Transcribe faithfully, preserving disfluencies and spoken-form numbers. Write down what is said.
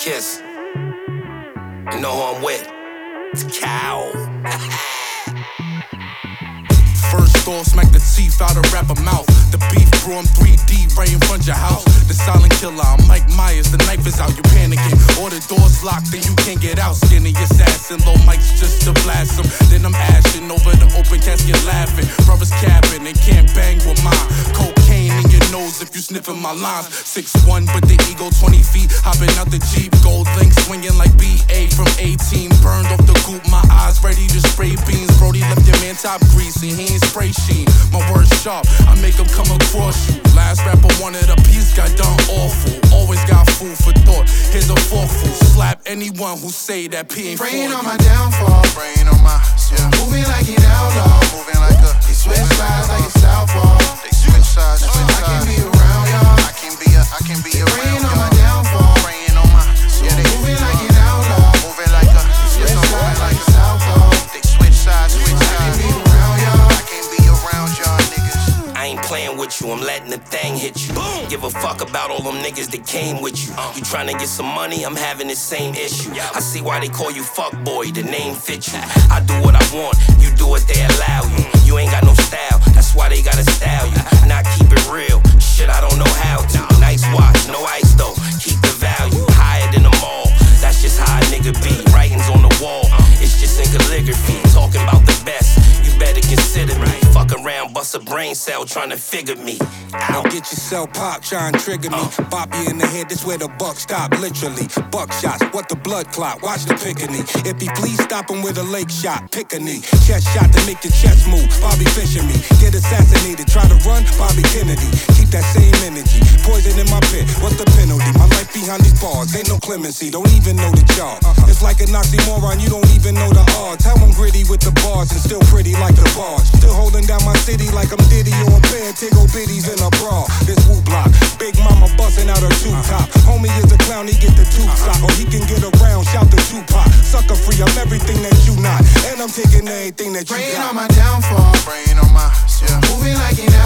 Kiss. You know who I'm with? It's Cow. First off, smack the teeth out of rapper mouth. The beef brew, I'm three D right in front your house. The silent killer, I'm Mike Myers, the knife is out, you panicking. All the doors locked, then you can't get out. Skinny assassin, low mics just to blast him. Then I'm ashing over the open casket laughing. Brothers capping, they can't bang with mine. Cocaine in your nose if you sniffing my lines. six one, but the ego twenty feet. Hopping out the Jeep, gold link swinging like B A from eighteen. Burned off the goop, my eyes ready to spray beans. Brody left your man top greasy, he ain't spray sheen. My words sharp, I make them come across you. Last rapper wanted a piece, got done awful. Always got food for thought, here's a forkful. Slap anyone who say that P ain't for you. Praying on my downfall, Praying on my, yeah. moving like an outlaw. Moving like a, They switch sides like it's Southpaw. they switch sides, switch I can sides. be around y'all. I can be a, I can be Praying around on my y'all. downfall, Praying on my, yeah, they moving like an outlaw. moving like a, Switch yeah, sides moving like like it's Southpaw. a, they switch sides, switch I can sides. be around y'all. I can be around y'all niggas. I ain't playing with you, I'm letting the thing hit you. Boom. Give a fuck about all them niggas that came with you. Uh. You tryna get some money, I'm having the same issue. Yep. I see why they call you fuckboy, the name fits you. I do what I want, you do what they allow you. You ain't got no style, that's why they gotta style you. Not keep it real, shit I don't know how to. Nice watch, no ice though, keep the value. Higher than the mall, that's just how a nigga be. Writings on the wall, it's just in calligraphy. Talking about the best, you better consider me. Fuck around, bust a brain cell trying to figure me Now out. get yourself popped, try and trigger me. Bop you in the head, this where the buck stop, literally. Buck shots, what the blood clot, watch the pickney. If he please stop him with a lake shot, pick a knee. Chest shot to make the chest move, Bobby fishing me. Get assassinated, try to run, Bobby Kennedy. Keep that same energy, poison in my pit, what's the penalty? My life behind these bars, ain't no clemency, don't even know the charge. It's like an oxymoron, you don't even know the odds. How I'm gritty with the bars and still pretty like the bars. Still holding down my city like I'm Diddy or a pair of Tiggle bitties in a bra. This woo block, Big Mama busting out her two top. Homie is a clown, he get the tube sock, or he can get around, shout the Tupac. Sucker free, I'm everything that you not, and I'm taking everything that you Praying got. on my downfall, Praying on my, yeah. moving like an